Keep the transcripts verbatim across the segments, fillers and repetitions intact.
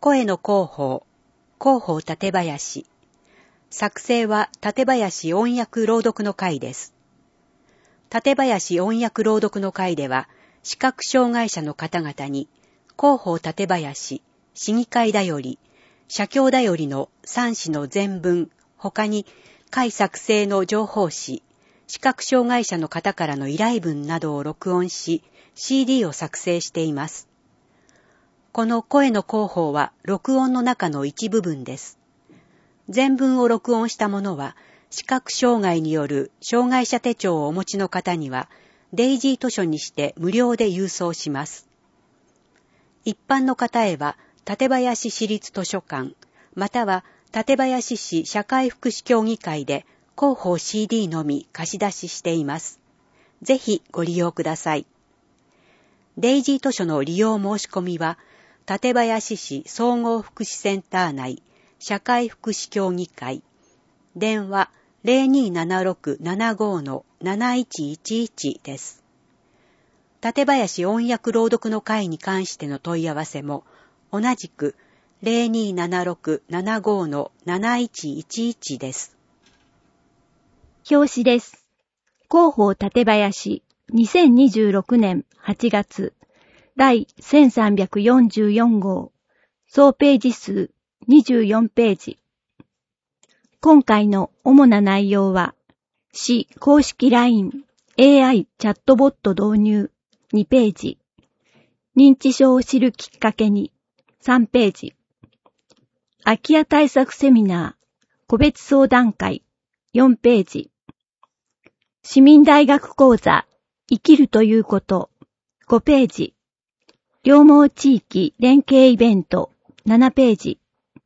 声の広報、広報館林。作成は館林音訳朗読の会です。館林音訳朗読の会では、視覚障害者の方々に、広報館林、市議会だより、社協だよりのさん誌の全文、他に会作成の情報誌、視覚障害者の方からの依頼文などを録音し、シーディー を作成しています。この声の広報は録音の中の一部分です。全文を録音したものは、視覚障害による障害者手帳をお持ちの方には、デイジー図書にして無料で郵送します。一般の方へは、館林市立図書館、または館林市社会福祉協議会で広報 シーディー のみ貸し出ししています。ぜひご利用ください。デイジー図書の利用申し込みは、館林市総合福祉センター内社会福祉協議会、電話 ゼロにーななろくななご のなないちいちいち です。館林音訳朗読の会に関しての問い合わせも同じく ゼロにーななろくななご のなないちいちいち です。 表紙です。広報館林にせんにじゅうろくねんはちがつ第せんさんびゃくよんじゅうよん号総ページ数にじゅうよんページ。今回の主な内容は、市公式 ライン エーアイ チャットボット導入にページ、認知症を知るきっかけにさんページ、空き家対策セミナー個別相談会よんページ、市民大学講座生きるということごページ、両毛地域連携イベントななページ、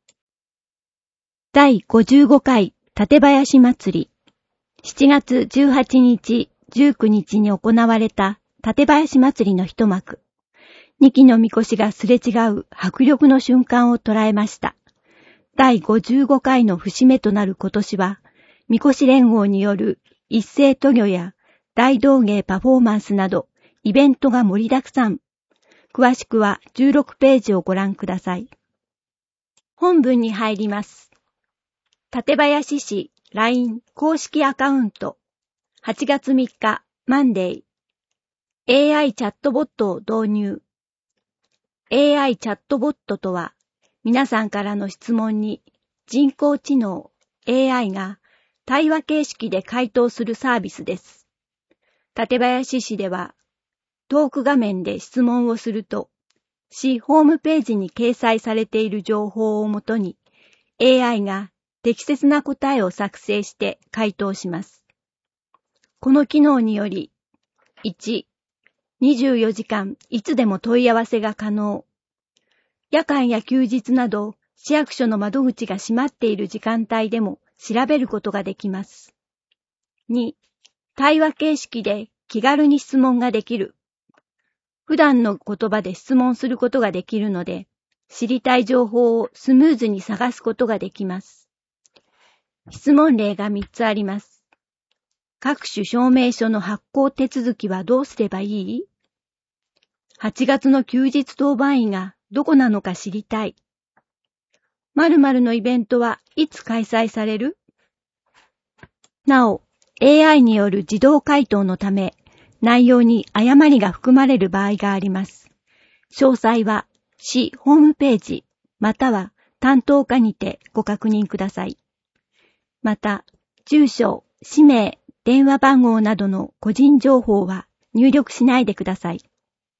第ごじゅうご回館林祭りしちがつじゅうはちにち、じゅうくにちに行われた館林祭りの一幕、にきのみこしがすれ違う迫力の瞬間を捉えました。第ごじゅうご回の節目となる今年は、みこし連合による一斉渡御や大道芸パフォーマンスなどイベントが盛りだくさん。詳しくはじゅうろくページをご覧ください。本文に入ります。館林市 ライン 公式アカウントはちがつみっかマンデー エーアイ チャットボットを導入。エーアイ チャットボットとは、皆さんからの質問に人工知能 エーアイ が対話形式で回答するサービスです。館林市では、トーク画面で質問をすると、市ホームページに掲載されている情報をもとに、エーアイ が適切な答えを作成して回答します。この機能により、いち、にじゅうよじかんいつでも問い合わせが可能。夜間や休日など、市役所の窓口が閉まっている時間帯でも調べることができます。に、対話形式で気軽に質問ができる。普段の言葉で質問することができるので、知りたい情報をスムーズに探すことができます。質問例がみっつあります。各種証明書の発行手続きはどうすればいい？ はち 月の休日当番医がどこなのか知りたい。〇〇のイベントはいつ開催される？なお、エーアイ による自動回答のため、内容に誤りが含まれる場合があります。詳細は市ホームページまたは担当課にてご確認ください。また、住所、氏名、電話番号などの個人情報は入力しないでください。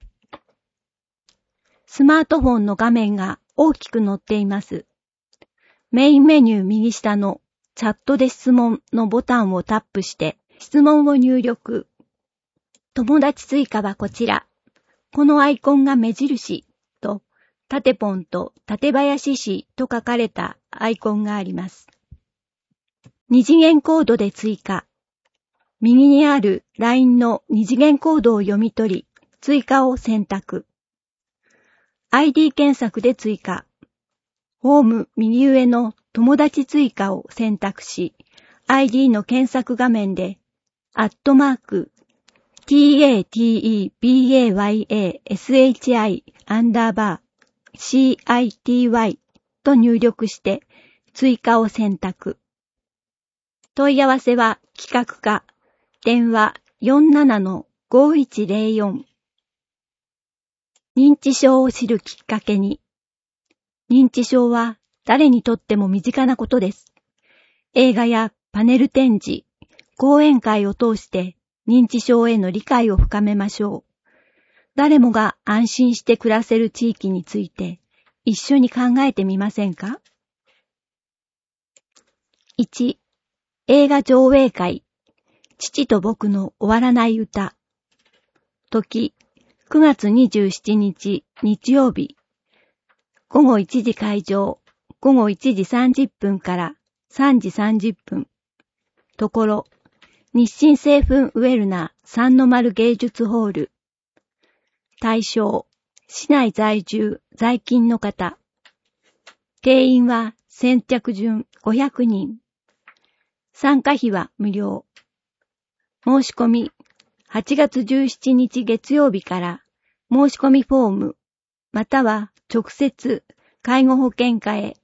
スマートフォンの画面が大きく載っています。メインメニュー右下のチャットで質問のボタンをタップして質問を入力。友達追加はこちら。このアイコンが目印と、タテポンと館林市と書かれたアイコンがあります。二次元コードで追加。右にある ライン の二次元コードを読み取り、追加を選択。アイディー 検索で追加。ホーム右上の友達追加を選択し、アイディー の検索画面で、アットマーク、タテバヤシ アンダーバーシーアイティーワイ と入力して追加を選択。問い合わせは企画課、電話 よんななのごいちゼロよん。認知症を知るきっかけに。認知症は誰にとっても身近なことです。映画やパネル展示、講演会を通して認知症への理解を深めましょう。誰もが安心して暮らせる地域について一緒に考えてみませんか？ いち. 映画上映会、父と僕の終わらない歌。時、くがつにじゅうしちにち日曜日。ごごいちじ開場、ごごいちじさんじゅっぷんからさんじさんじゅっぷん。ところ、日清製粉ウェルナー三の丸芸術ホール。対象、市内在住、在勤の方。定員は先着順ごひゃくにん。参加費は無料。申し込み、はちがつじゅうしちにち月曜日から申し込みフォーム、または直接介護保険課へ。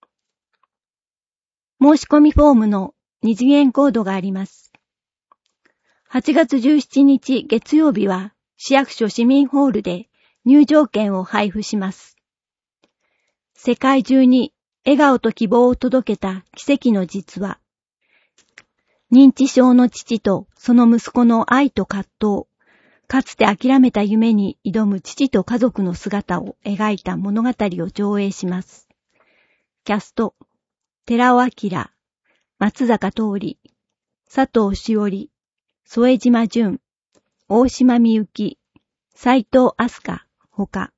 申し込みフォームの二次元コードがあります。はちがつじゅうしちにち月曜日は市役所市民ホールで入場券を配布します。世界中に笑顔と希望を届けた奇跡の実話。認知症の父とその息子の愛と葛藤、かつて諦めた夢に挑む父と家族の姿を描いた物語を上映します。キャスト、寺尾明、松坂桃李、佐藤しおり、添島淳、大島美幸、斉藤飛鳥、ほか。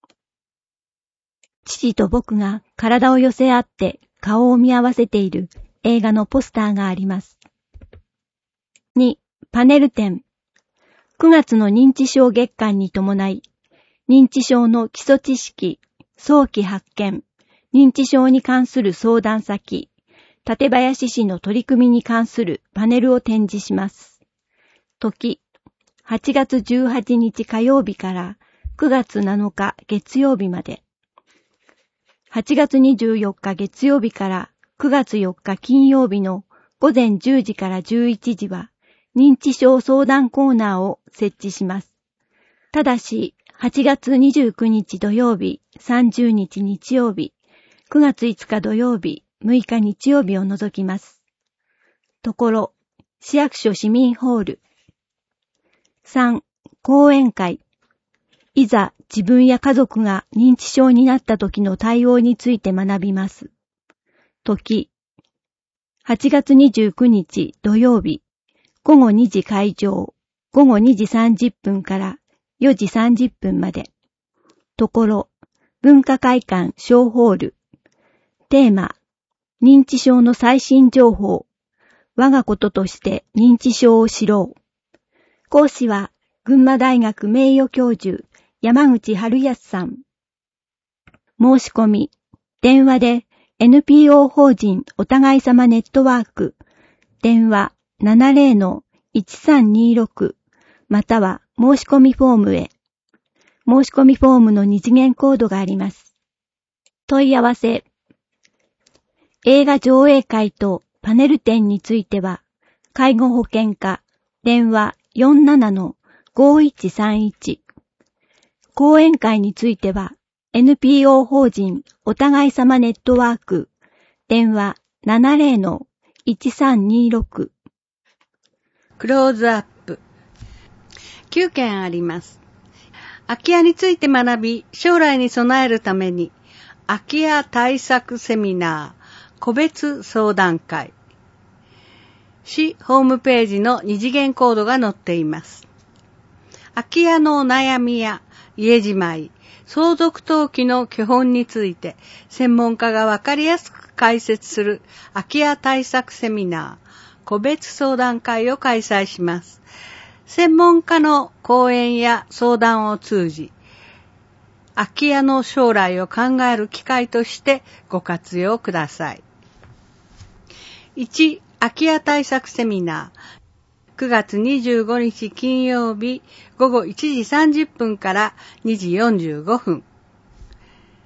父と僕が体を寄せ合って顔を見合わせている映画のポスターがあります。に. パネル展。くがつの認知症月間に伴い、認知症の基礎知識、早期発見、認知症に関する相談先、館林市の取り組みに関するパネルを展示します。時、はちがつじゅうはちにち火曜日からくがつなのか月曜日まで。はちがつにじゅうよっか月曜日からくがつよっか金曜日のごぜんじゅうじからじゅういちじは認知症相談コーナーを設置します。ただし、はちがつにじゅうくにち土曜日、さんじゅうにち日曜日、くがついつか土曜日、むいか日曜日を除きます。ところ、市役所市民ホール。さん. 講演会。いざ自分や家族が認知症になった時の対応について学びます。時、はちがつにじゅうくにち土曜日、ごごにじ開場、ごごにじさんじゅっぷんからよじさんじゅっぷんまで。ところ、文化会館小ホール。テーマ、認知症の最新情報。我がこととして認知症を知ろう。講師は、群馬大学名誉教授、山口春康さん。申し込み、電話で エヌピーオー 法人お互い様ネットワーク、電話 ななゼロのいちさんにろく または申し込みフォームへ。申し込みフォームの二次元コードがあります。問い合わせ。映画上映会とパネル展については、介護保険課、電話 よんななのごいちさんいち。講演会については、エヌピーオー 法人お互い様ネットワーク、電話 ななゼロのいちさんにろく。 クローズアップ。きゅうけんあります。空き家について学び、将来に備えるために、空き家対策セミナー、個別相談会。市ホームページの二次元コードが載っています。空き家のお悩みや家じまい、相続登記の基本について、専門家がわかりやすく解説する空き家対策セミナー、個別相談会を開催します。専門家の講演や相談を通じ、空き家の将来を考える機会としてご活用ください。いち. 空き家対策セミナー。くがつにじゅうごにち金曜日ごごいちじさんじゅっぷんからにじよんじゅうごふん。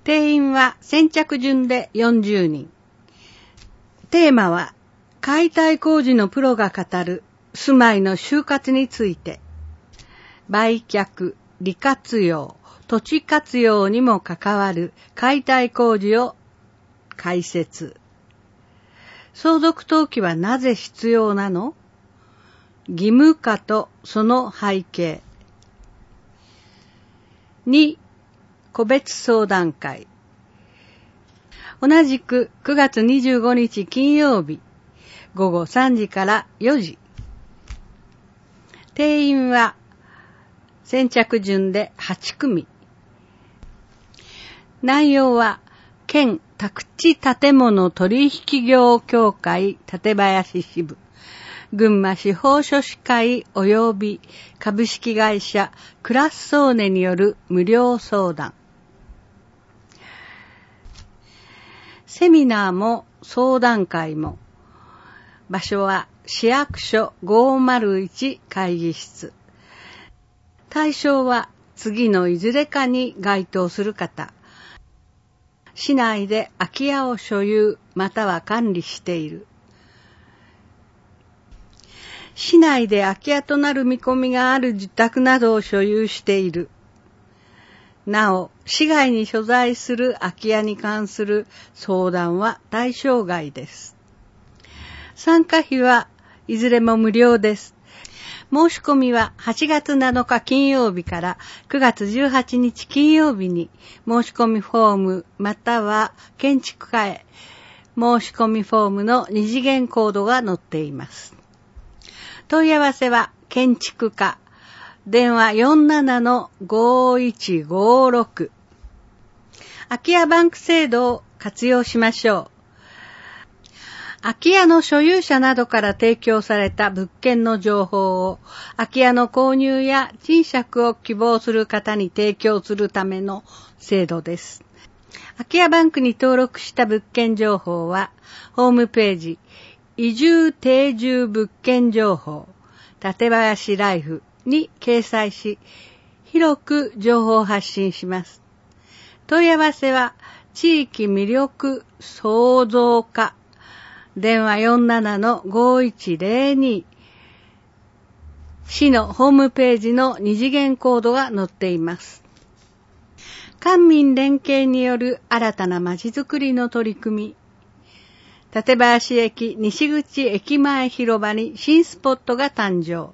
定員は先着順でよんじゅうにん。テーマは、解体工事のプロが語る住まいの終活について、売却、利活用、土地活用にも関わる解体工事を解説。相続登記はなぜ必要なの？義務化とその背景。に、個別相談会。同じくくがつにじゅうごにち金曜日、ごごさんじからよじ。定員は先着順ではちくみ。内容は、県宅地建物取引業協会館林支部、群馬司法書士会及び株式会社クラッソーネによる無料相談。セミナーも相談会も、場所は市役所ごまるいち会議室。対象は次のいずれかに該当する方。市内で空き家を所有または管理している。市内で空き家となる見込みがある自宅などを所有している。なお、市外に所在する空き家に関する相談は対象外です。参加費はいずれも無料です。申し込みははちがつなのか金曜日からくがつじゅうはちにち金曜日に申し込みフォームまたは建築課へ申し込みフォームの二次元コードが載っています。問い合わせは建築課電話 よんななのごいちごろく。空き家バンク制度を活用しましょう。空き家の所有者などから提供された物件の情報を空き家の購入や賃借を希望する方に提供するための制度です。空き家バンクに登録した物件情報はホームページ移住定住物件情報館林ライフに掲載し広く情報を発信します。問い合わせは地域魅力創造課電話 よんななのごいちぜろに。市のホームページの二次元コードが載っています。官民連携による新たなまちづくりの取り組み。館林駅西口駅前広場に新スポットが誕生。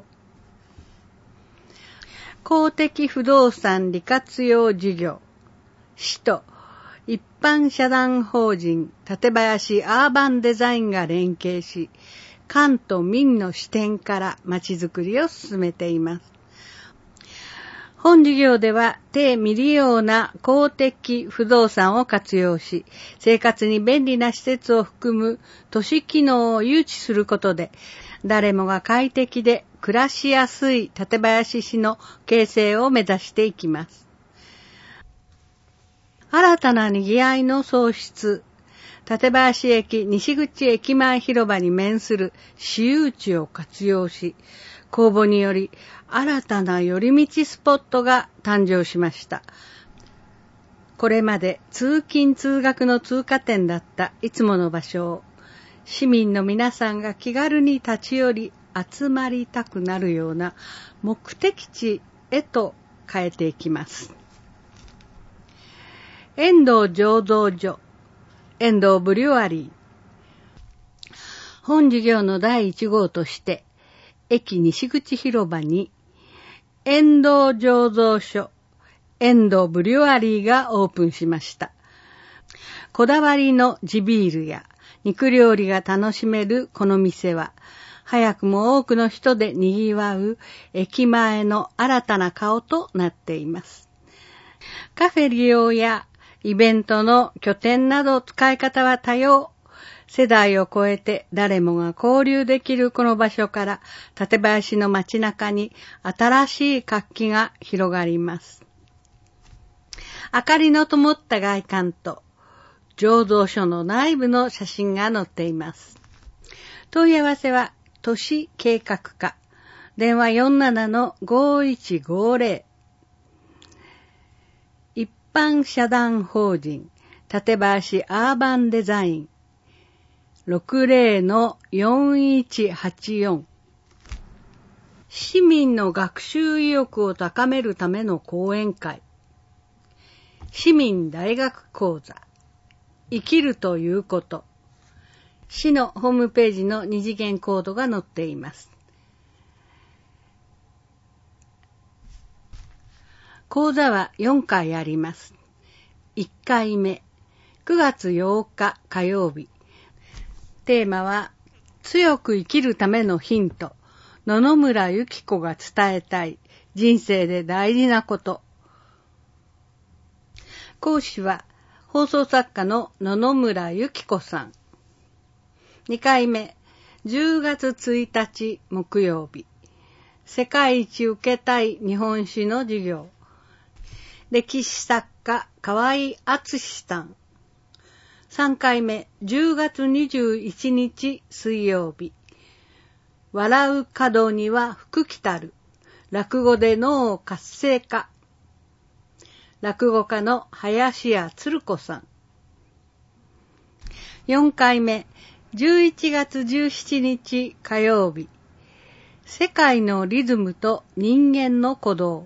公的不動産利活用事業。市と一般社団法人館林アーバンデザインが連携し、官と民の視点からまちづくりを進めています。本事業では低未利用な公的不動産を活用し、生活に便利な施設を含む都市機能を誘致することで、誰もが快適で暮らしやすい館林市の形成を目指していきます。新たな賑わいの創出。館林駅西口駅前広場に面する私有地を活用し、公募により新たな寄り道スポットが誕生しました。これまで通勤通学の通過点だったいつもの場所を、市民の皆さんが気軽に立ち寄り集まりたくなるような目的地へと変えていきます。遠藤醸造所、遠藤ブリュワリー。本事業のだいいち号として、駅西口広場に、遠藤醸造所、遠藤ブリュワリーがオープンしました。こだわりの地ビールや肉料理が楽しめるこの店は、早くも多くの人で賑わう駅前の新たな顔となっています。カフェ利用やイベントの拠点など使い方は多様。世代を超えて誰もが交流できるこの場所から館林の街中に新しい活気が広がります。明かりの灯った外観と醸造所の内部の写真が載っています。問い合わせは都市計画課電話 よんななのごいちごぜろ。一般社団法人館林アーバンデザイン ろくぜろのよんいちはちよん 市民の学習意欲を高めるための講演会、市民大学講座、生きるということ、市のホームページの二次元コードが載っています。講座はよんかいあります。いっかいめ、くがつようか火曜日。テーマは、強く生きるためのヒント。野々村ゆき子が伝えたい人生で大事なこと。講師は放送作家の野々村ゆき子さん。にかいめ、じゅうがつついたち木曜日。世界一受けたい日本史の授業。歴史作家河合敦さん。さんかいめ、じゅうがつにじゅういちにち水曜日。笑う門には福来たる。落語で脳活性化。落語家の林家つる子さん。よんかいめ、じゅういちがつじゅうしちにち火曜日。世界のリズムと人間の鼓動。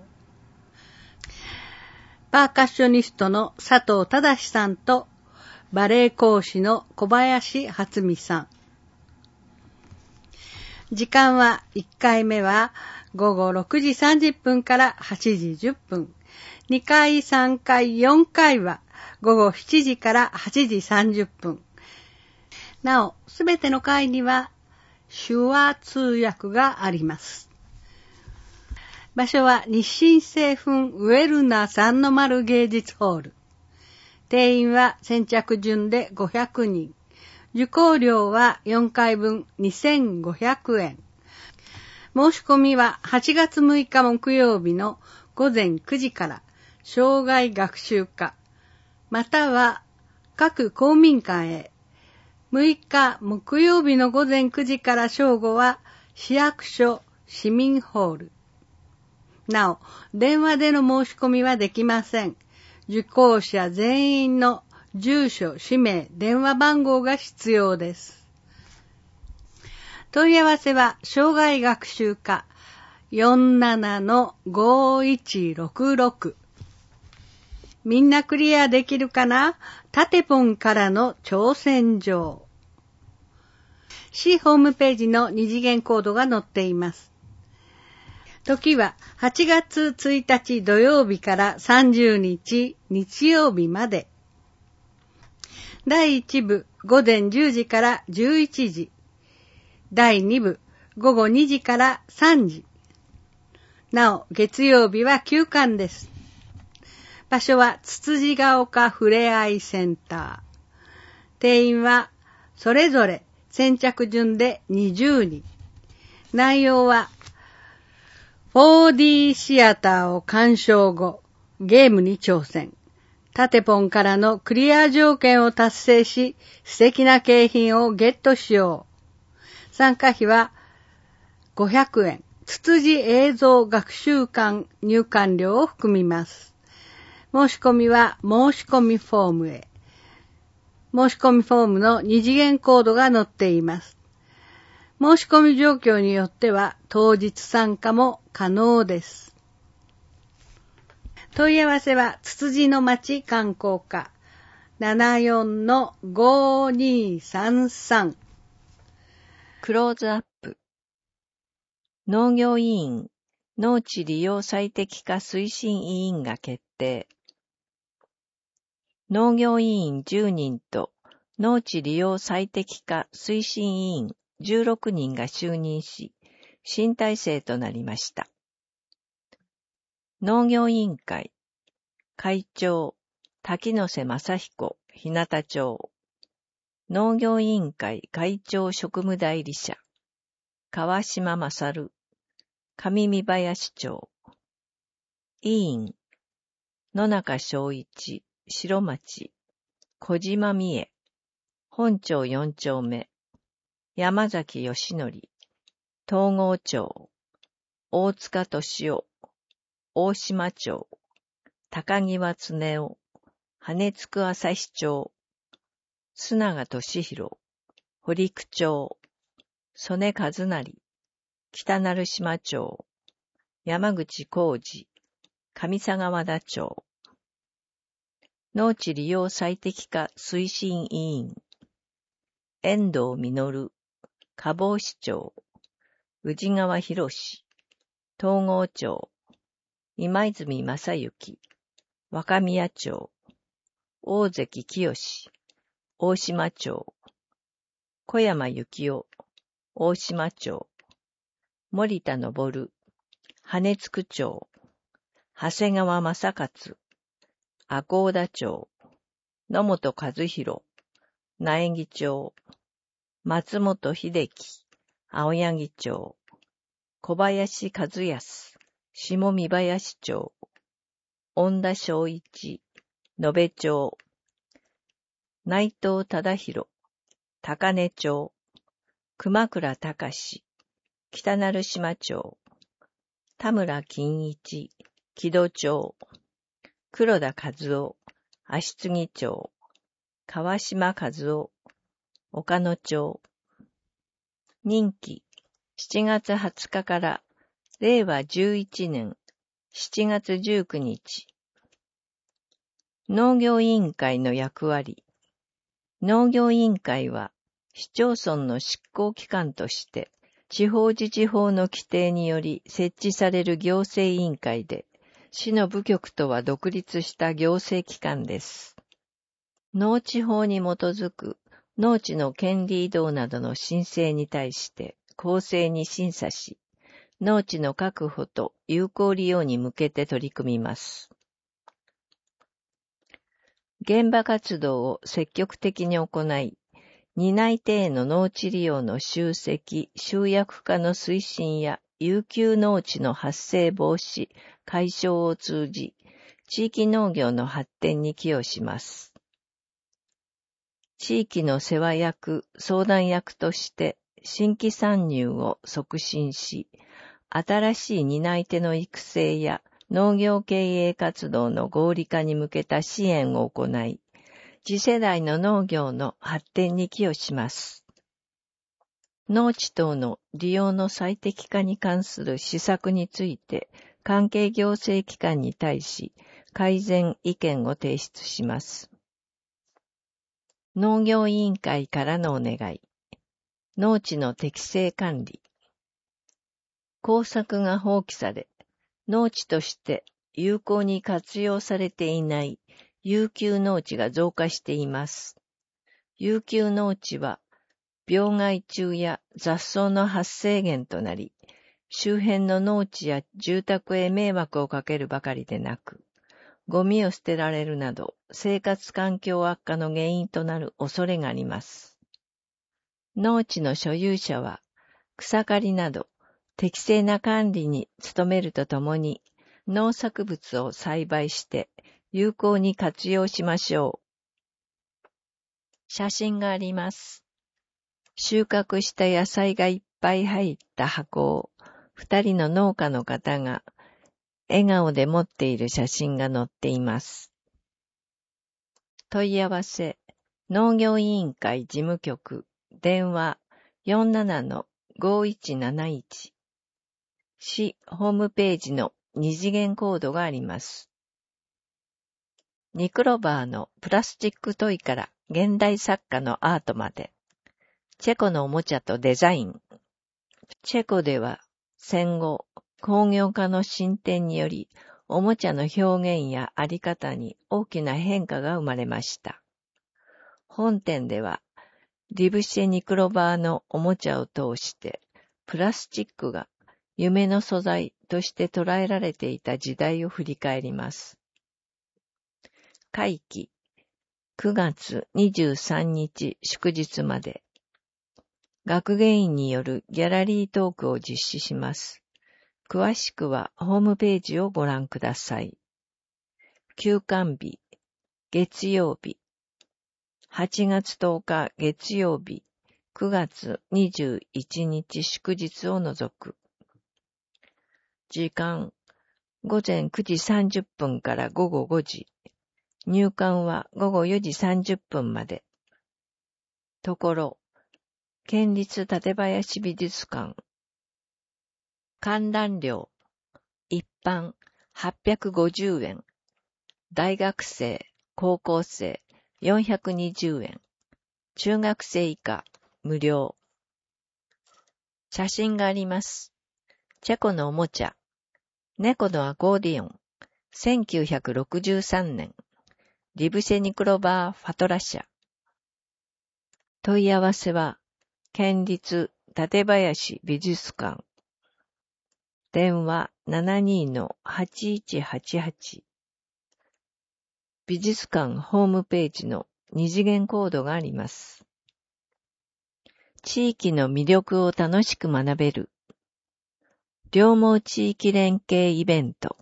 パーカッショニストの佐藤忠さんとバレエ講師の小林初美さん。時間はいっかいめはごごろくじさんじゅっぷんからはちじじゅっぷん。にかい、さんかい、よんかいはごごしちじからはちじさんじゅっぷん。なお、すべての回には手話通訳があります。場所は日清製粉ウェルナ三の丸芸術ホール。定員は先着順でごひゃくにん。受講料はよんかいぶんにせんごひゃくえん。申し込みははちがつむいか木曜日のごぜんくじから生涯学習課、または各公民館へ。むいか木曜日のごぜんくじから正午は市役所市民ホール。なお、電話での申し込みはできません。受講者全員の住所、氏名、電話番号が必要です。問い合わせは、生涯学習課 よんななのごいちろくろく。みんなクリアできるかな？タテポンからの挑戦状。市ホームページの二次元コードが載っています。時ははちがつついたち土曜日からさんじゅうにち日曜日まで。だいいちぶごぜんじゅうじからじゅういちじ。だいにぶごごにじからさんじ。なお、月曜日は休館です。場所はつつじが丘ふれあいセンター。定員はそれぞれ先着順でにじゅうにん。内容はフォーディー シアターを鑑賞後、ゲームに挑戦。タテポンからのクリア条件を達成し、素敵な景品をゲットしよう。参加費はごひゃくえん。つつじ映像学習館入館料を含みます。申し込みは申し込みフォームへ。申し込みフォームの二次元コードが載っています。申し込み状況によっては当日参加も可能です。問い合わせはつつじの町観光課 ななよんのごにさんさん。 クローズアップ。農業委員農地利用最適化推進委員が決定。農業委員じゅうにんと農地利用最適化推進委員じゅうろくにんが就任し、新体制となりました。農業委員会会長滝野瀬正彦日向町。農業委員会会長職務代理者川島勝上見林町。委員野中正一白町小島美恵本町よんちょうめ山崎義則東郷町大塚敏夫大島町高際恒夫、羽津区朝日町、須永俊弘、堀区町、曽根和成、北成島町、山口浩二、上佐川田町、農地利用最適化推進委員、遠藤実、加茂市長、宇治川博士、東郷町、今泉正幸、若宮町、大関清、大島町、小山幸夫、大島町、森田昇、羽津区町、長谷川正勝、赤穂田町、野本和弘、苗木町、松本秀樹、青柳町、小林和康、下見林町、恩田正一、野辺町、内藤忠弘、高根町、熊倉隆、北成島町、田村金一、木戸町、黒田和夫、足継町、川島和夫、岡野町、任期しちがつはつかかられいわじゅういちねんしちがつじゅうくにち。農業委員会の役割。農業委員会は市町村の執行機関として地方自治法の規定により設置される行政委員会で、市の部局とは独立した行政機関です。農地法に基づく農地の権利移動などの申請に対して公正に審査し、農地の確保と有効利用に向けて取り組みます。現場活動を積極的に行い、担い手への農地利用の集積・集約化の推進や遊休農地の発生防止・解消を通じ、地域農業の発展に寄与します。地域の世話役・相談役として新規参入を促進し、新しい担い手の育成や農業経営活動の合理化に向けた支援を行い、次世代の農業の発展に寄与します。農地等の利用の最適化に関する施策について、関係行政機関に対し改善意見を提出します。農業委員会からのお願い。農地の適正管理。耕作が放棄され、農地として有効に活用されていない遊休農地が増加しています。遊休農地は病害虫や雑草の発生源となり、周辺の農地や住宅へ迷惑をかけるばかりでなく、ゴミを捨てられるなど生活環境悪化の原因となる恐れがあります。農地の所有者は草刈りなど適正な管理に努めるとともに、農作物を栽培して有効に活用しましょう。写真があります。収穫した野菜がいっぱい入った箱を二人の農家の方が笑顔で持っている写真が載っています。問い合わせ、農業委員会事務局、電話 よんじゅうななのごいちなないち。市ホームページの二次元コードがあります。ニクロバーのプラスチックトイから現代作家のアートまで、チェコのおもちゃとデザイン。チェコでは戦後、工業化の進展により、おもちゃの表現やあり方に大きな変化が生まれました。本展では、リブシェ・ニクロバーのおもちゃを通して、プラスチックが夢の素材として捉えられていた時代を振り返ります。会期、くがつにじゅうさんにち祝日まで、学芸員によるギャラリートークを実施します。詳しくはホームページをご覧ください。休館日、月曜日、はちがつとおか月曜日、くがつにじゅういちにち祝日を除く。時間、 午前くじさんじゅっぷんから午後ごじ。入館は午後よじさんじゅっぷんまで。ところ、県立館林美術館。観覧料、一般はっぴゃくごじゅうえん。大学生、高校生よんひゃくにじゅうえん。中学生以下無料。写真があります。チェコのおもちゃ。猫のアコーディオン。せんきゅうひゃくろくじゅうさんねん。リブシェニクロバー・ファトラ社。問い合わせは、県立館林美術館。電話 ななにーのはちいちはちはち。美術館ホームページの二次元コードがあります。地域の魅力を楽しく学べる。両毛地域連携イベント。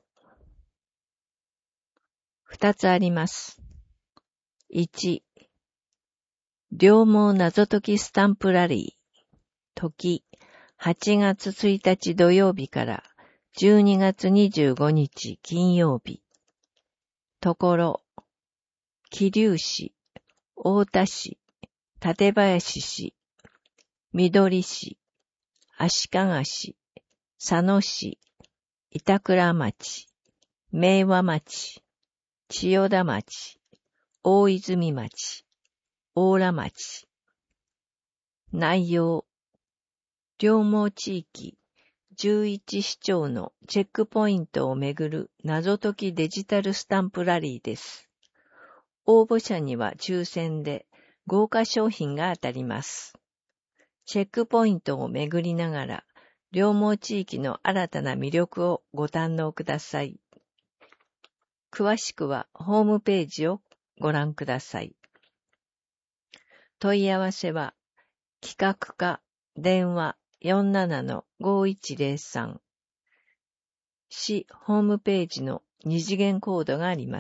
二つあります。いち、両毛謎解きスタンプラリー。時、はちがつついたち土曜日からじゅうにがつにじゅうごにち金曜日。ところ、桐生市、太田市、館林市、緑市、足利市、佐野市、板倉町、明和町、千代田町、大泉町、大良町。内容、両毛地域じゅういち市町のチェックポイントをめぐる謎解きデジタルスタンプラリーです。応募者には抽選で豪華商品が当たります。チェックポイントをめぐりながら、両毛地域の新たな魅力をご堪能ください。詳しくはホームページをご覧ください。問い合わせは、企画課電話 よんななのごいちぜろさん。市ホームページの二次元コードがあります。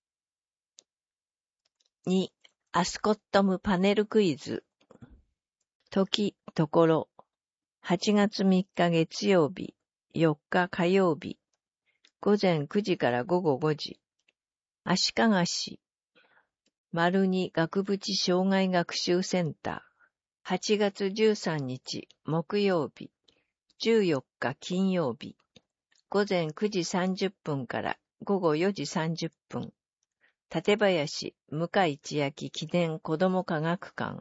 に、アスコットムパネルクイズ。時、ところ、はちがつみっか月曜日、よっか火曜日、午前くじから午後ごじ、足利市、丸に額縁障害学習センター、はちがつじゅうさんにち木曜日、じゅうよっか金曜日、午前くじさんじゅっぷんから午後よじさんじゅっぷん、館林向井千秋記念子ども科学館。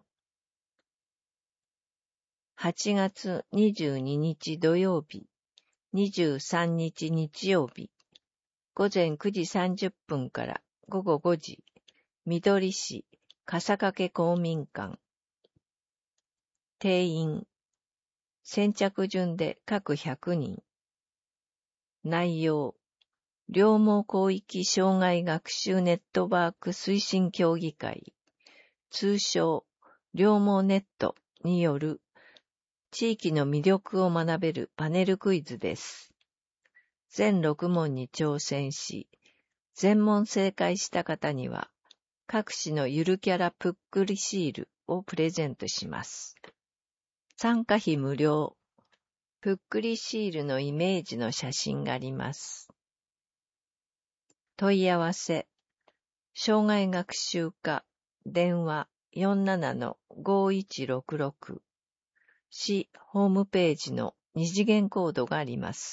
はちがつにじゅうににち土曜日、にじゅうさんにち日曜日、午前くじさんじゅっぷんから午後ごじ、緑市笠掛公民館。定員、先着順で各ひゃくにん。内容、両毛広域障害学習ネットワーク推進協議会、通称、両毛ネットによる地域の魅力を学べるパネルクイズです。全ろくもんに挑戦し、全問正解した方には、各種のゆるキャラぷっくりシールをプレゼントします。参加費無料。ぷっくりシールのイメージの写真があります。問い合わせ。障害学習課電話 よんななのごいちろくろく。市ホームページの二次元コードがあります。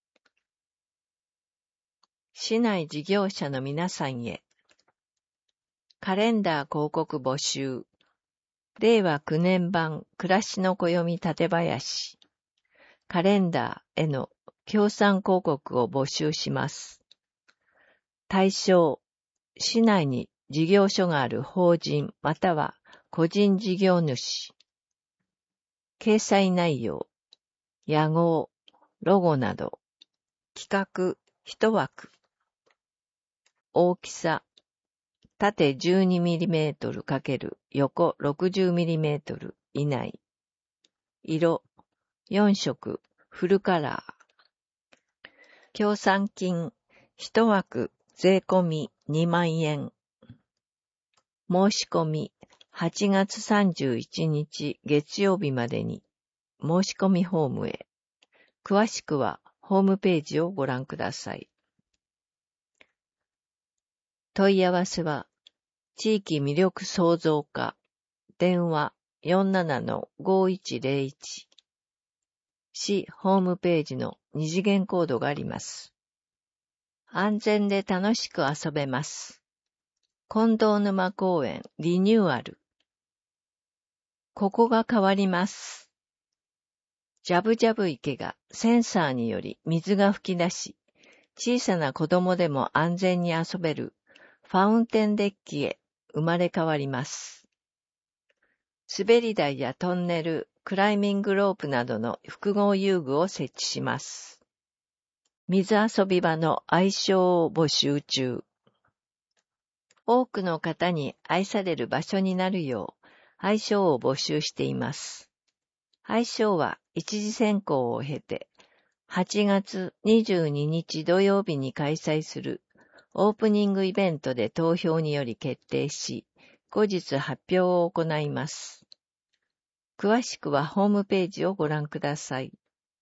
市内事業者の皆さんへ。カレンダー広告募集。れいわきゅうねん版暮らしの暦館林。カレンダーへの協賛広告を募集します。対象、市内に事業所がある法人または個人事業主。掲載内容、屋号、ロゴなど。企画、一枠。大きさ、縦 じゅうにミリメートル× 横 ろくじゅうミリメートル 以内。色、よんしょく、フルカラー。協賛金、一枠、税込みにまんえん。申し込み、はちがつさんじゅういちにち月曜日までに、申し込みフォームへ。詳しくは、 ホームページをご覧ください。問い合わせは、地域魅力創造課、電話 よんななのごいちゼロいち、市ホームページの二次元コードがあります。安全で楽しく遊べます。近藤沼公園リニューアル。ここが変わります。ジャブジャブ池がセンサーにより水が噴き出し、小さな子供でも安全に遊べるファウンテンデッキへ生まれ変わります。滑り台やトンネル、クライミングロープなどの複合遊具を設置します。水遊び場の愛称を募集中。多くの方に愛される場所になるよう愛称を募集しています。愛称は一次選考を経て、はちがつにじゅうににち土曜日に開催するオープニングイベントで投票により決定し、後日発表を行います。詳しくはホームページをご覧ください。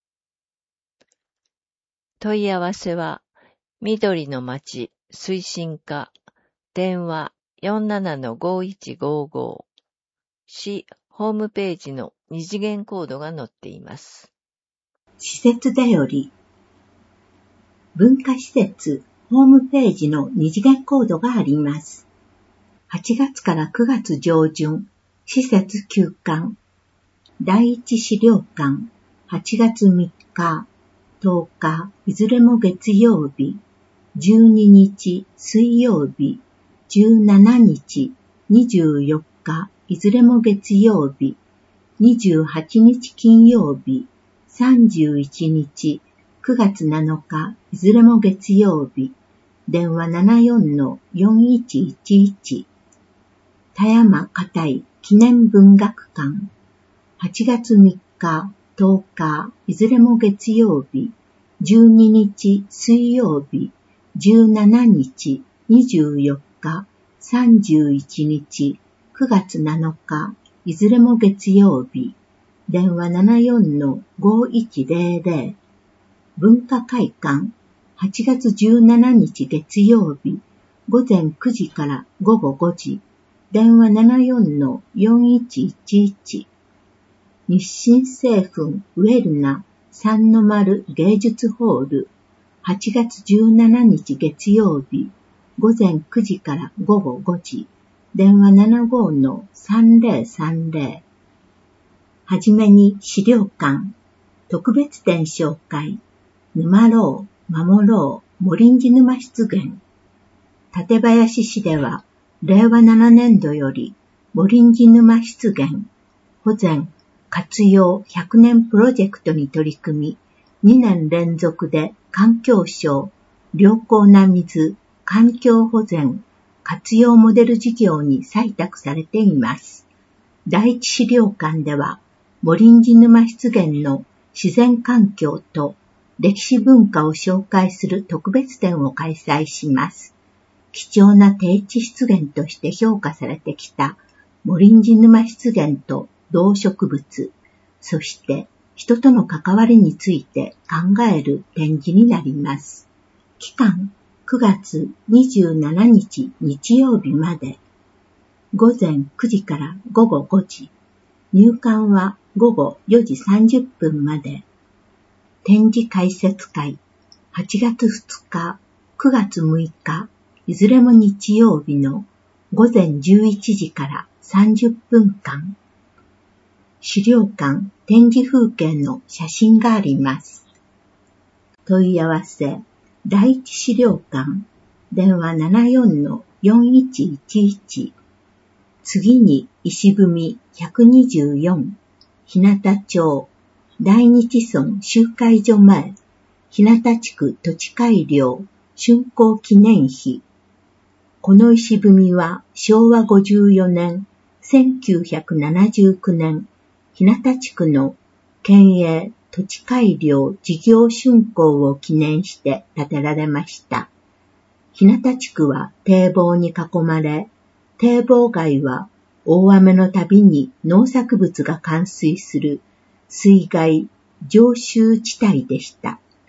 問い合わせは、緑の町推進課、電話 よんななのごいちごご、市ホームページの二次元コードが載っています。 施設だより、文化施設ホームページの二次元コードがあります。はちがつからくがつ上旬、施設休館。第一資料館、はちがつみっか、とおか、いずれも月曜日、じゅうににち水曜日、じゅうしちにち、にじゅうよっか、いずれも月曜日、にじゅうはちにち金曜日、さんじゅういちにち、くがつなのか、いずれも月曜日、電話 ななよんのよんいちいちいち、田山片井記念文学館、はちがつみっか、とおか、いずれも月曜日、じゅうににち水曜日、じゅうしちにち、にじゅうよっか、さんじゅういちにち、くがつなのか、いずれも月曜日、電話 ななよんのごいちゼロゼロ、文化会館、はちがつじゅうしちにち月曜日、ごぜんくじからごごごじ、電話 ななよんのよんいちいちいち、日清製粉ウェルナ三の丸芸術ホール、はちがつじゅうしちにち月曜日、ごぜんくじからごごごじ、電話 ななごのさんぜろさんぜろ。はじめに資料館、特別展紹介、沼ろう、守ろう、茂林寺沼湿原。館林市では、れいわななねんどより、茂林寺沼湿原、保全、活用ひゃくねんプロジェクトに取り組み、にねん連続で環境省、良好な水、環境保全、活用モデル事業に採択されています。第一資料館では、茂林寺沼湿原の自然環境と歴史文化を紹介する特別展を開催します。貴重な低地湿原として評価されてきた茂林寺沼湿原と動植物、そして人との関わりについて考える展示になります。期間くがつにじゅうしちにち日曜日まで、ごぜんくじからごごごじ、入館はごごよじさんじゅっぷんまで。展示開設会、はちがつふつか、くがつむいか、いずれも日曜日のごぜんじゅういちじからさんじゅっぷんかん。資料館展示風景の写真があります。問い合わせ、第一資料館、電話 ななよんのよんいちいちいち、次に石踏みひゃくにじゅうよん、日向町、大日村集会所前、日向地区土地改良、竣工記念碑。この石踏みはしょうわごじゅうよねん、せんきゅうひゃくななじゅうきゅうねん、日向地区の県営土地改良事業竣工を記念して建てられました。日向地区は堤防に囲まれ、堤防外は大雨のたびに農作物が冠水する水害常襲地帯でした。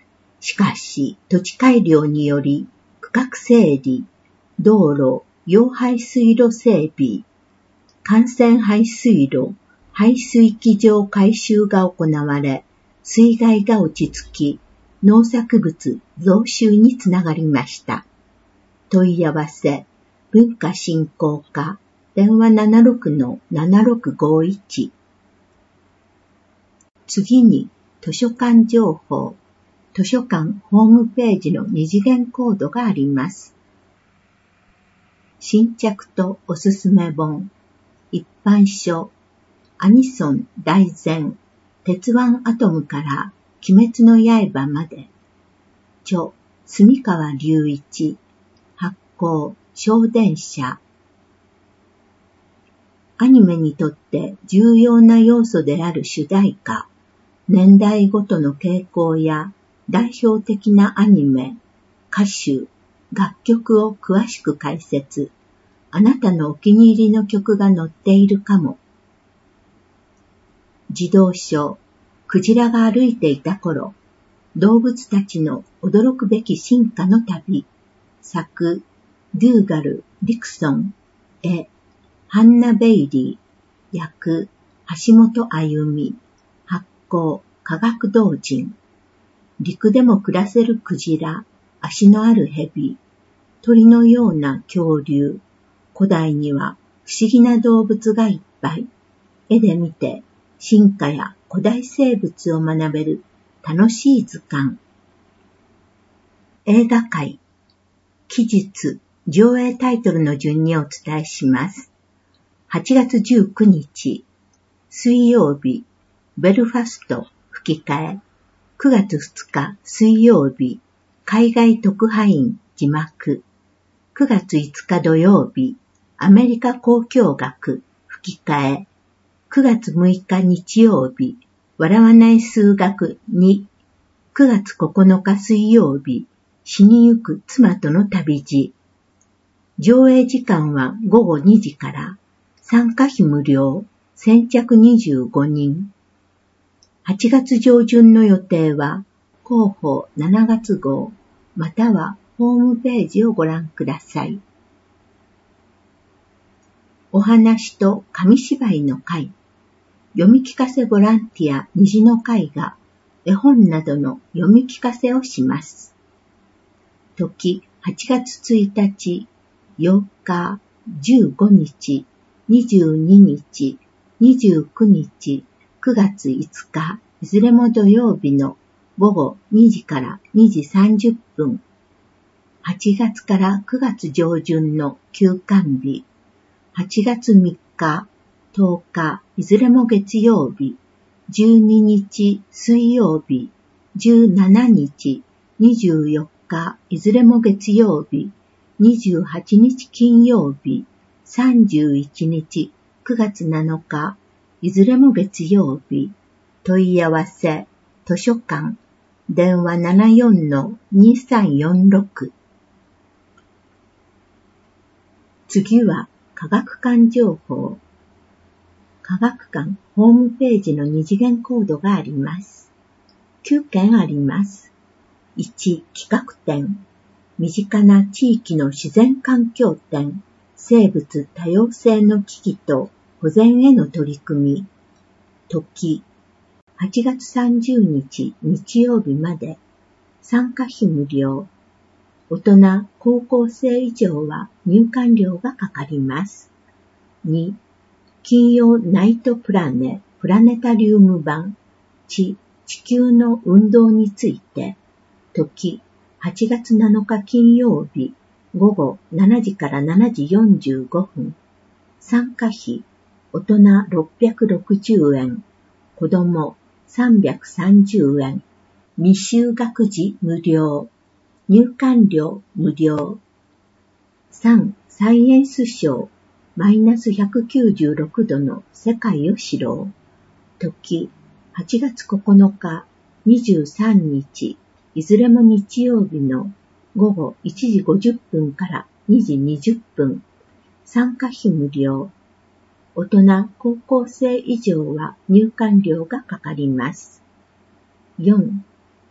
しかし、土地改良により、区画整理、道路、用排水路整備、幹線排水路、排水機場改修が行われ、水害が落ち着き、農作物増収につながりました。問い合わせ、文化振興課、電話 ななろくのななろくごいち。次に、図書館情報。図書館ホームページの二次元コードがあります。新着とおすすめ本、一般書、アニソン大全、鉄腕アトムから鬼滅の刃まで、著、住川隆一、発行、小電車。アニメにとって重要な要素である主題歌、年代ごとの傾向や代表的なアニメ、歌手、楽曲を詳しく解説。あなたのお気に入りの曲が載っているかも。児童書、クジラが歩いていた頃、動物たちの驚くべき進化の旅。作、ドゥーガル・ディクソン。絵、ハンナ・ベイリー。役、橋本あゆみ。発行、科学同人。陸でも暮らせるクジラ、足のあるヘビ、鳥のような恐竜。古代には不思議な動物がいっぱい。絵で見て進化や古代生物を学べる楽しい図鑑。映画界、期日、上映タイトルの順にお伝えします。はちがつじゅうくにち、水曜日、ベルファスト吹き替え。くがつふつか水曜日、海外特派員字幕。くがついつか土曜日、アメリカ交響楽吹き替え。くがつむいか日曜日、笑わない数学に。くがつここのか水曜日、死にゆく妻との旅路。上映時間はごごにじから、参加費無料、先着にじゅうごにん。はちがつ上旬の予定は、広報しちがつ号、またはホームページをご覧ください。お話と紙芝居の会、読み聞かせボランティア虹の会が絵本などの読み聞かせをします。時はちがつついたち、ようか、じゅうごにち、にじゅうににち、にじゅうくにち、くがついつか、いずれも土曜日のごごにじからにじさんじゅっぷん。はちがつからくがつ上旬の休館日。はちがつみっか、とおか、いずれも月曜日。じゅうににち水曜日。じゅうしちにち、にじゅうよっか、いずれも月曜日。にじゅうはちにち金曜日。さんじゅういちにち、くがつなのか、いずれも月曜日。問い合わせ、図書館、電話 ななよんのにさんよんろく。次は科学館情報。科学館ホームページの二次元コードがあります。きゅうけんあります。いち、企画展。身近な地域の自然環境展。生物多様性の危機と保全への取り組み。時、はちがつさんじゅうにち日曜日まで。参加費無料。大人、高校生以上は入館料がかかります。に、金曜ナイトプラネ、プラネタリウム版。地、地球の運動について。時、はちがつなのか金曜日。ごごしちじからしちじよんじゅうごふん。参加費、大人ろっぴゃくろくじゅうえん、子供さんびゃくさんじゅうえん、未就学児無料、入館料無料。さん、サイエンスショー、マイナスひゃくきゅうじゅうろくどの世界を知ろう。時、はちがつここのか、にじゅうさんにち、いずれも日曜日のごごいちじごじゅっぷんからにじにじゅっぷん。参加費無料。大人、高校生以上は入館料がかかります。よん、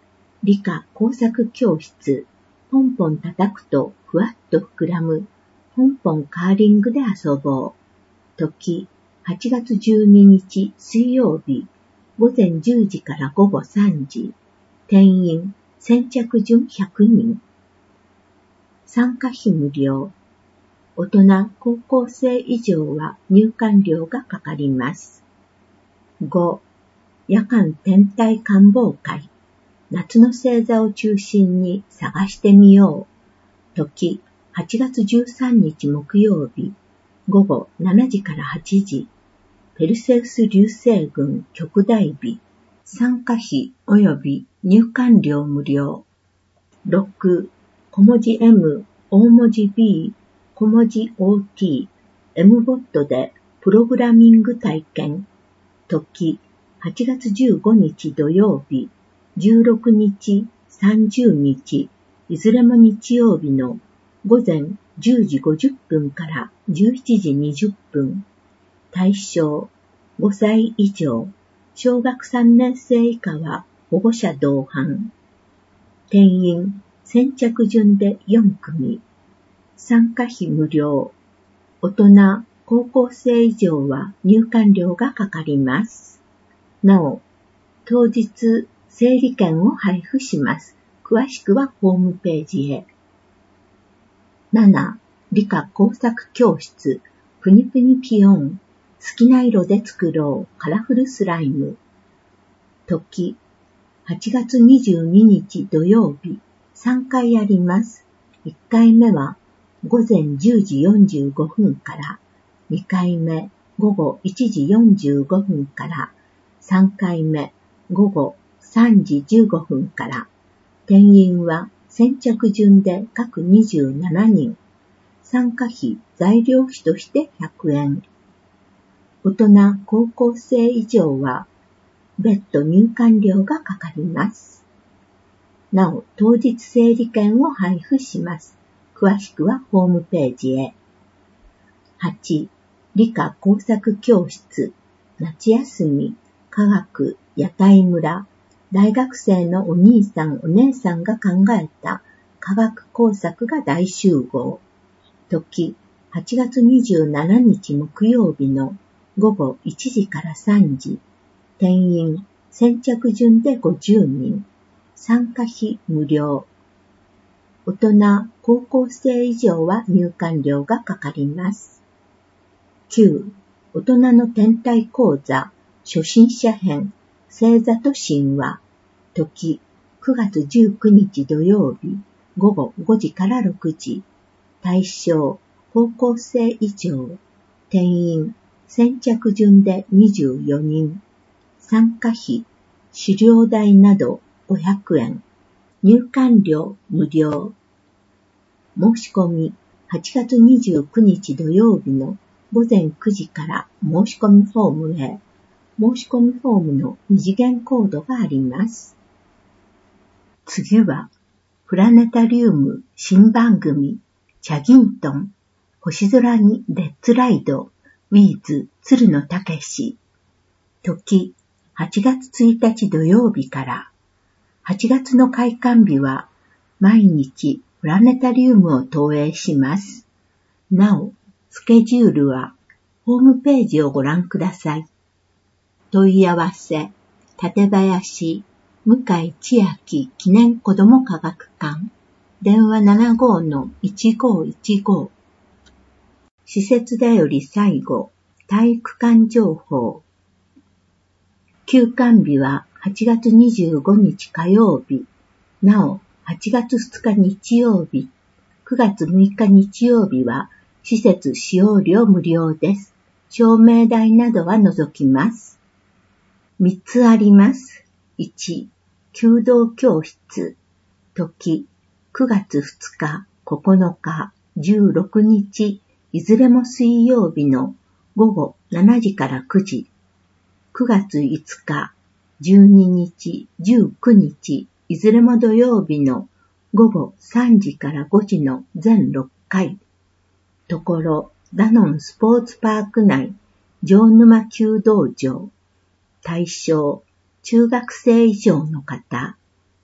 理科工作教室、ポンポン叩くとふわっと膨らむ、ポンポンカーリングで遊ぼう。時、はちがつじゅうににち水曜日、ごぜんじゅうじからごごさんじ。定員、先着順ひゃくにん。参加費無料。大人、高校生以上は入館料がかかります。ご. 夜間天体観望会。夏の星座を中心に探してみよう。時、はちがつじゅうさんにち木曜日、ごごしちじからはちじ。ペルセウス流星群極大日。参加費及び入館料無料。ろく. 小文字 M、大文字 B、小文字 オーティー、エムボット でプログラミング体験。時、はちがつじゅうごにち土曜日、じゅうろくにち、さんじゅうにち、いずれも日曜日のごぜんじゅうじごじゅっぷんからじゅうしちじにじゅっぷん。対象、ごさい以上、小学さんねん生以下は保護者同伴。定員、先着順でよんくみ。参加費無料。大人、高校生以上は入館料がかかります。なお、当日、整理券を配布します。詳しくはホームページへ。なな. 理科工作教室、プニプニピヨン。好きな色で作ろう、カラフルスライム。時、はちがつにじゅうににち土曜日、さんかいあります。いっかいめはごぜんじゅうじよんじゅうごふんから、にかいめごごいちじよんじゅうごふんから、さんかいめごごさんじじゅうごふんから。定員は先着順で各にじゅうななにん。参加費材料費としてひゃくえん。大人高校生以上は別途入館料がかかります。なお、当日整理券を配布します。詳しくはホームページへ。はち. 理科工作教室、夏休み、科学、屋台村、大学生のお兄さんお姉さんが考えた科学工作が大集合。時、はちがつにじゅうしちにち木曜日のごごいちじからさんじ。定員、先着順でごじゅうにん。参加費無料。大人、高校生以上は入館料がかかります。きゅう. 大人の天体講座、初心者編、星座と神話。時、くがつじゅうくにち土曜日、ごごごじからろくじ。対象、高校生以上。定員、先着順でにじゅうよにん。参加費、資料代などごひゃくえん。入館料無料。申し込み、はちがつにじゅうくにち土曜日のごぜんくじから申し込みフォームへ。申し込みフォームの二次元コードがあります。次は、プラネタリウム新番組、チャギントン、星空にレッツライド、ウィーズ鶴野武史。時、はちがつついたち土曜日から、はちがつの開館日は、毎日プラネタリウムを投影します。なお、スケジュールは、ホームページをご覧ください。問い合わせ、館林、向井千秋記念子ども科学館、電話 ななごのいちごいちご。施設だより最後、体育館情報。休館日ははちがつにじゅうごにち火曜日、なおはちがつふつか日曜日、くがつむいか日曜日は施設使用料無料です。照明代などは除きます。みっつあります。いち. 弓道教室。時、くがつふつか、ここのか、じゅうろくにち、いずれも水曜日のごごしちじからくじ。くがついつか、じゅうににち、じゅうくにち、いずれも土曜日のごごさんじからごじの全ろっかい。ところ、ダノンスポーツパーク内、城沼弓道場。対象、中学生以上の方。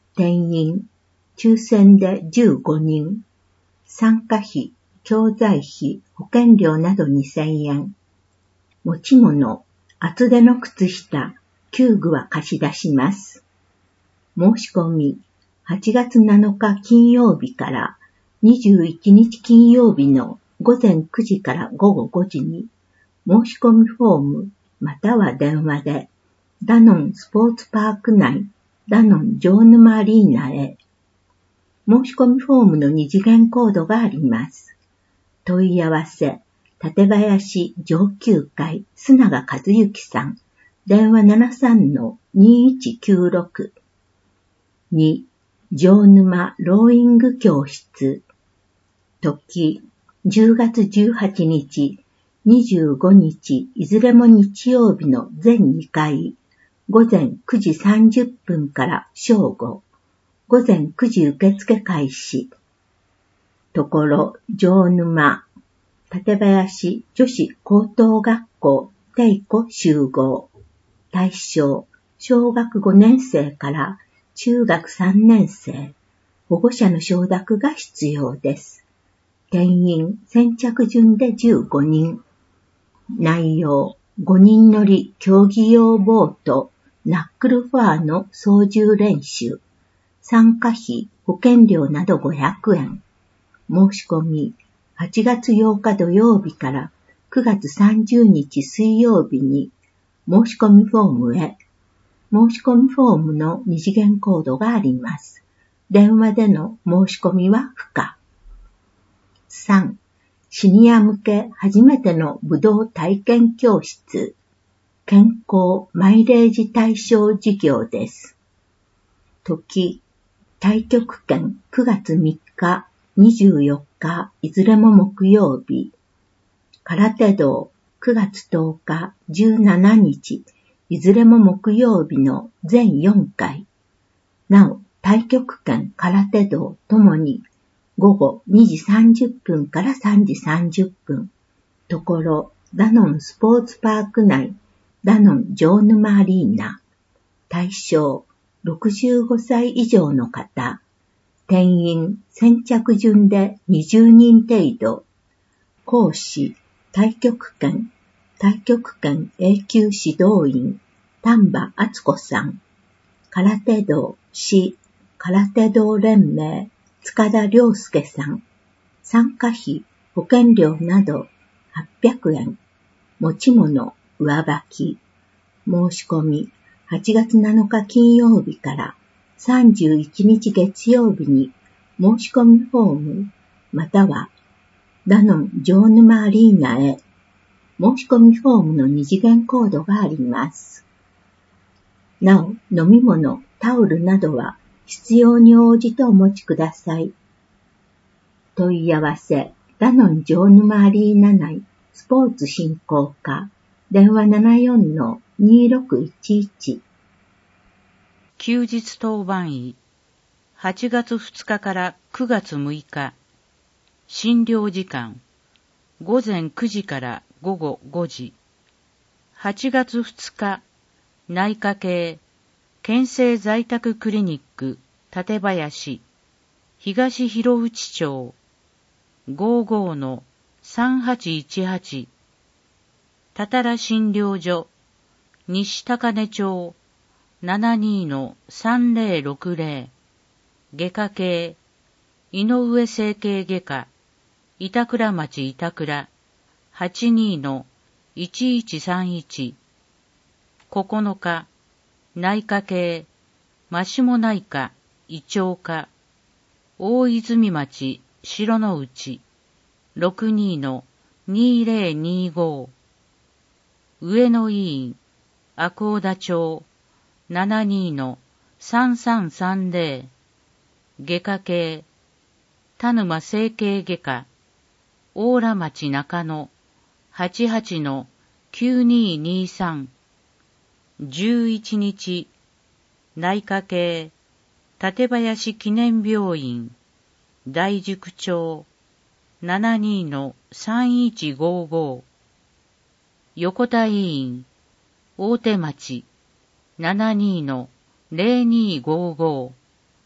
定員、抽選でじゅうごにん。参加費、教材費、保険料などにせんえん。持ち物、厚手の靴下、弓具は貸し出します。申し込み、はちがつなのか金曜日からにじゅういちにち金曜日のごぜんくじからごごごじに、申し込みフォームまたは電話で、ダノンスポーツパーク内、ダノン城沼アリーナへ。申し込みフォームの二次元コードがあります。問い合わせ、館林上級会須永和幸さん、電話 ななさんのにいちきゅうろく。に、城沼ローイング教室。時、じゅうがつじゅうはちにち、にじゅうごにち、いずれも日曜日の全にかい、ごぜんくじさんじゅっぷんから正午、ごぜんくじ受付開始。ところ、城沼、館林女子高等学校定庫集合。対象、小学ごねん生から中学さんねん生。保護者の承諾が必要です。定員、先着順でじゅうごにん。内容、ごにん乗り競技用ボート、ナックルファーの操縦練習。参加費、保険料などごひゃくえん。申し込み、はちがつようか土曜日からくがつさんじゅうにち水曜日に申し込みフォームへ。申し込みフォームの二次元コードがあります。電話での申し込みは不可。さん. シニア向け初めての武道体験教室。健康マイレージ対象事業です。時、太極拳くがつみっか、にじゅうよっか、いずれも木曜日。空手道くがつとおか、じゅうしちにち、いずれも木曜日の全よんかい。なお、太極拳空手道ともに午後にじさんじゅっぷんからさんじさんじゅっぷん。ところ、ダノンスポーツパーク内、ダノン城沼アリーナ。対象、ろくじゅうごさい以上の方。定員、先着順でにじゅうにん程度。講師、太極拳、太極拳永久指導員、丹波敦子さん。空手道、市、空手道連盟、塚田良介さん。参加費、保険料などはっぴゃくえん。持ち物、上履き。申し込み、はちがつなのか金曜日からさんじゅういちにち月曜日に申し込みフォーム、またはダノン城沼アリーナへ。申し込みフォームの二次元コードがあります。なお、飲み物、タオルなどは必要に応じてお持ちください。問い合わせ、ダノン城沼アリーナ内スポーツ振興課、電話 ななよんのにろくいちいち。 休日当番医、はちがつふつかからくがつむいか、診療時間、ごぜんくじからごごごじ。はちがつふつか、内科系、県政在宅クリニック、館林、東広内町、ごじゅうごのさんはちいちはち、たたら診療所、西高根町、ななじゅうにのさんぜろろくぜろ、外科系、井上整形外科、板倉町板倉、はちじゅうにのいちいちさんいち、ここのか、内科系、真下内科、胃腸科、大泉町白の内、ろくじゅうにのにぜろにご、上野医院、赤小田町、ななじゅうにのさんさんさんぜろ、外科系、田沼整形外科、大良町中野、はちじゅうはちのきゅうににさん、じゅういちにち、内科系、館林記念病院、大宿町、ななじゅうにのさんいちごご、横田医院、大手町、ななじゅうにのぜろにごご、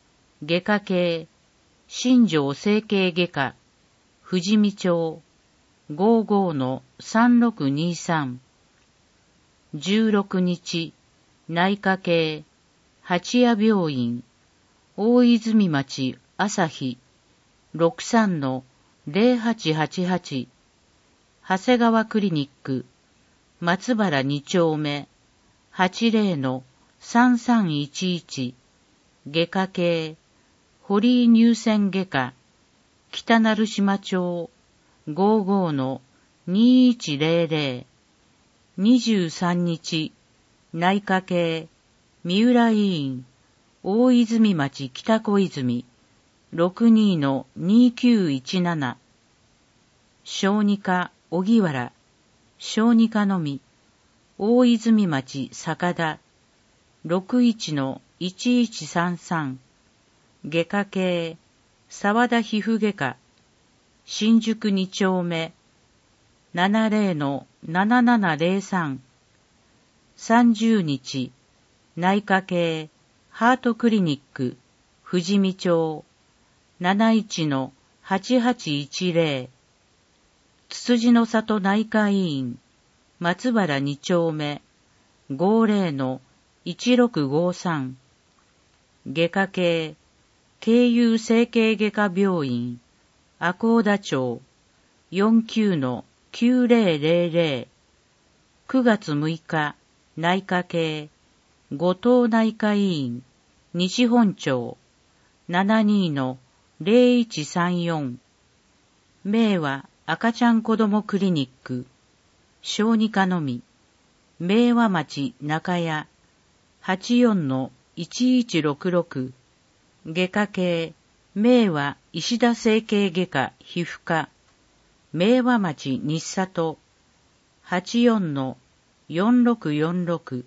外科系、新庄整形外科、富士見町、ごじゅうごのさんろくにさん。じゅうろくにち、内科系、八谷病院、大泉町朝日、ろくさんのぜろはちはちはち。長谷川クリニック、松原に丁目、はちじゅうのさんさんいちいち。外科系、堀井乳腺外科、北成島町、ごじゅうごのにいちぜろぜろ。にじゅうさんにち、内科系、三浦医院、大泉町北小泉、ろくじゅうにのにきゅういちなな。小児科、荻原、小児科のみ、大泉町坂田、ろくじゅういちのいちいちさんさん。外科系、沢田皮膚外科、新宿に丁目、ななじゅうのななななぜろさん。さんじゅうにち、内科系、ハートクリニック、富士見町、ななじゅういちのはちはちいちぜろ。つつじの里内科医院、松原に丁目、ごじゅうのいちろくごさん。外科系、京友整形外科病院、赤穂田町、よんきゅうのきゅうぜろぜろぜろ。くがつむいか、内科系、後藤内科医院、西本町、ななじゅうにのぜろいちさんよん。明和赤ちゃん子どもクリニック、小児科のみ、明和町中谷、はちじゅうよんのいちいちろくろく。外科系、明和石田整形外科皮膚科、明和町西里、はちじゅうよんのよんろくよんろく。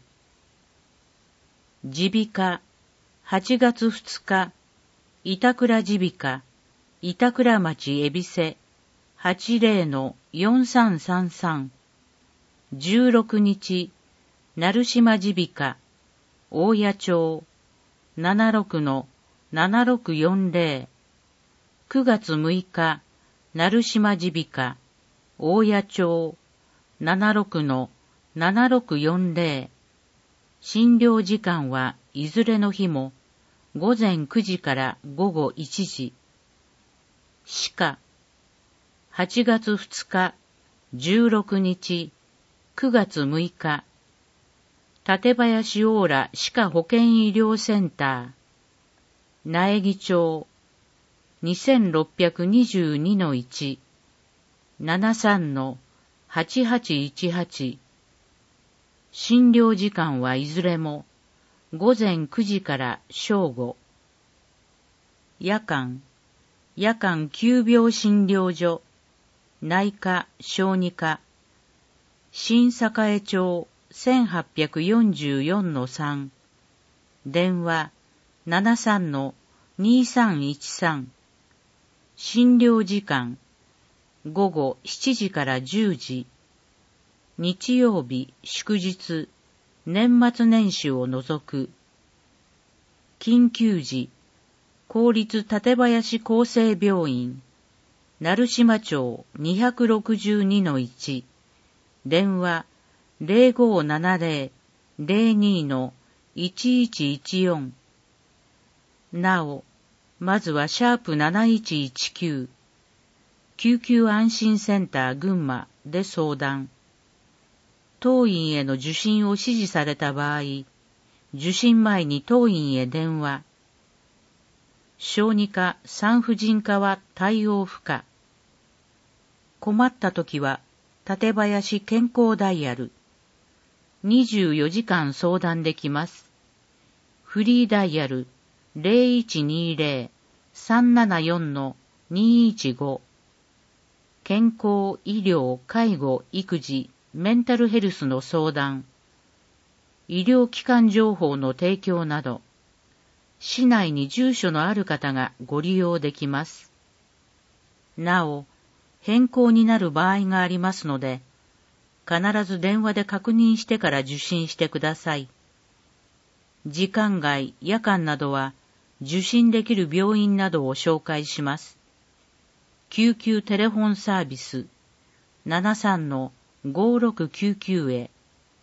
耳鼻科、はちがつふつか、板倉耳鼻科、板倉町恵比寿、はちじゅうのよんさんさんさん。じゅうろくにち、成島耳鼻科、大谷町、ななじゅうろくのななろくよんぜろ。くがつむいか、成島耳鼻科、大谷町、ななじゅうろくのななろくよんぜろ。診療時間はいずれの日もごぜんくじからごごいちじ。歯科、はちがつふつか、じゅうろくにち、くがつむいか、館林オーラ歯科保健医療センター、苗木町、にせんろっぴゃくにじゅうにのいち、ななじゅうさんのはちはちいちはち。診療時間はいずれもごぜんくじから正午。夜間、夜間急病診療所、内科、小児科、新栄町せんはっぴゃくよんじゅうよんのさん。電話ななじゅうさんのにさんいちさん。診療時間ごごしちじからじゅうじ。日曜日、祝日、年末年始を除く。緊急時、公立館林厚生病院、成島町にひゃくろくじゅうにのいち。電話ぜろごななぜろ ぜろにのいちいちいちよん。なお、まずはシャープなないちいちきゅう、救急安心センター群馬で相談。当院への受診を指示された場合、受診前に当院へ電話。小児科産婦人科は対応不可。困ったときは、館林健康ダイヤル。にじゅうよじかん相談できます。フリーダイヤルぜろいちにぜろ さんななよんのにいちご。健康、医療、介護、育児、メンタルヘルスの相談。医療機関情報の提供など、市内に住所のある方がご利用できます。なお、変更になる場合がありますので、必ず電話で確認してから受診してください。時間外、夜間などは受診できる病院などを紹介します。救急テレフォンサービス ななさんのごろくきゅうきゅう へ。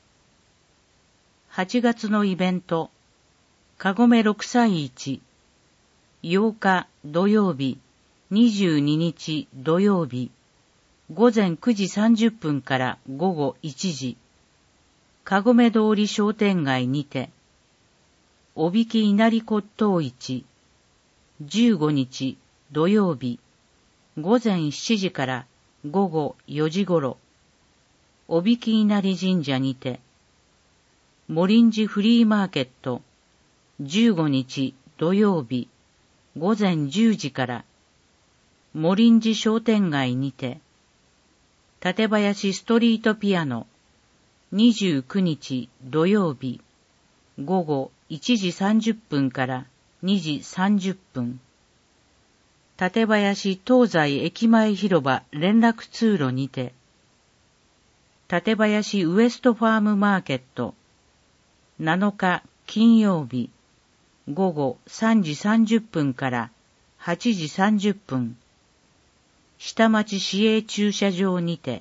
はちがつのイベント、かごめろくさいいち、ようか土曜日、にじゅうににち土曜日、ごぜんくじさんじゅっぷんからごごいちじ、かごめ通り商店街にて、おびき稲荷骨董市、じゅうごにち土曜日、ごぜんしちじからごごよじごろ、おびき稲荷神社にて、もりんじフリーマーケット、じゅうごにち土曜日、ごぜんじゅうじから、もりんじ商店街にて、館林ストリートピアノ、にじゅうくにち土曜日、ごごいちじさんじゅっぷんからにじさんじゅっぷん。館林東西駅前広場連絡通路にて、館林ウエストファームマーケット、なのか金曜日、ごごさんじさんじゅっぷんからはちじさんじゅっぷん。下町市営駐車場にて、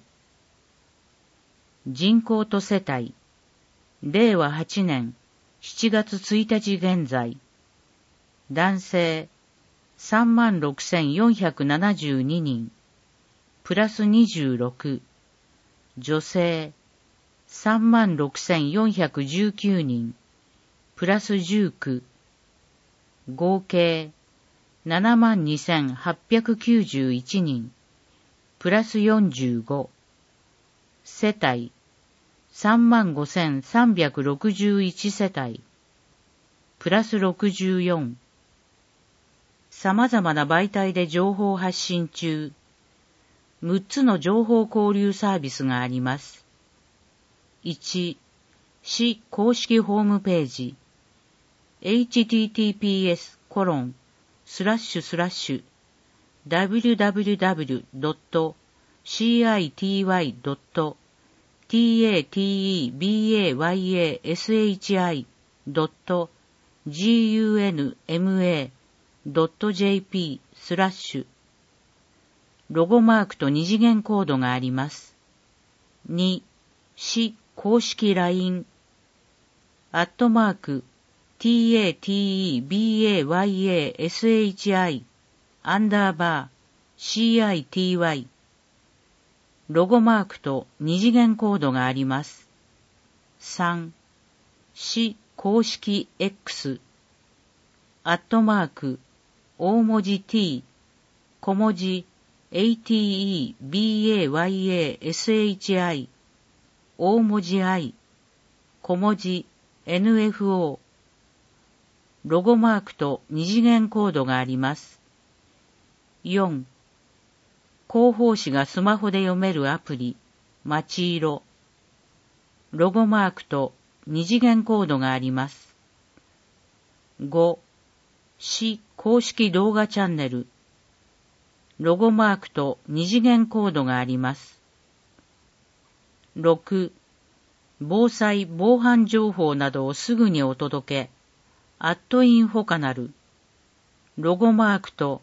人口と世帯、れいわはちねんしちがつついたち現在、男性さんまんろくせんよんひゃくななじゅうににん、プラスにじゅうろく、女性さんまんろくせんよんひゃくじゅうきゅうにん、プラスじゅうきゅう、合計ななまんにせんはっぴゃくきゅうじゅういちにん、プラスよんじゅうご、世帯さんまんごせんさんびゃくろくじゅういち世帯、プラスろくじゅうよん。様々な媒体で情報発信中。むっつの情報交流サービスがあります。いち、市公式ホームページ エイチティーティーピーエスコロンスラッシュスラッシュダブリュダブリュダブリュドットシーアイティーワイドットティーエーティーイービーエーワイエーエスエイチアイドットジーユーエヌエムエードットジェーピースラッシュロゴマークと二次元コードがあります。に、市公式 ライン アットマーク ティーエーティーイービーエーワイエーエスエイチアイ アンダーバー シーアイティーワイ ロゴマークと二次元コードがあります。さん、市公式 X アットマーク大文字 T 小文字 エーティーイービーエーワイエーエスエイチアイ 大文字 I 小文字 エヌエフオー ロゴマークと二次元コードがあります。よん、広報誌がスマホで読めるアプリ、まちいろ。ロゴマークと二次元コードがあります。ご、市公式動画チャンネル。ロゴマークと二次元コードがあります。ろく、防災・防犯情報などをすぐにお届け、アットインフォカナル。ロゴマークと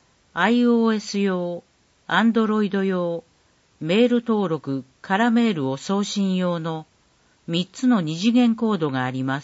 iOS 用、Android 用、メール登録・空メールを送信用のみっつの二次元コードがあります。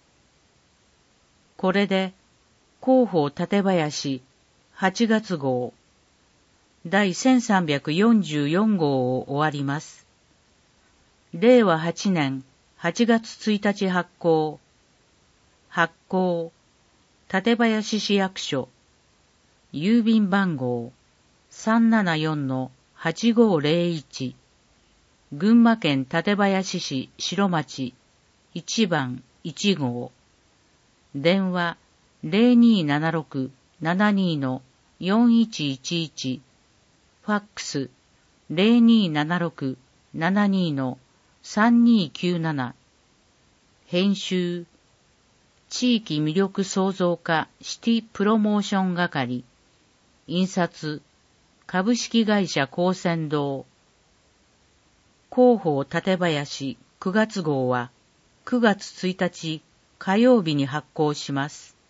これで、広報館林はちがつ号、第せんさんびゃくよんじゅうよん号を終わります。れいわはちねんはちがつついたち発行。発行、館林市役所、郵便番号 さんななよんのはちごーぜろいち、群馬県館林市城町いちばんいち号、電話 ゼロにーななろくななにーのよんいちいちいち、ファックス ゼロにーななろくななにーのさんにーきゅうなな、編集、地域魅力創造課シティプロモーション係、印刷、株式会社高専堂。広報館林くがつ号はくがつついたち火曜日に発行します。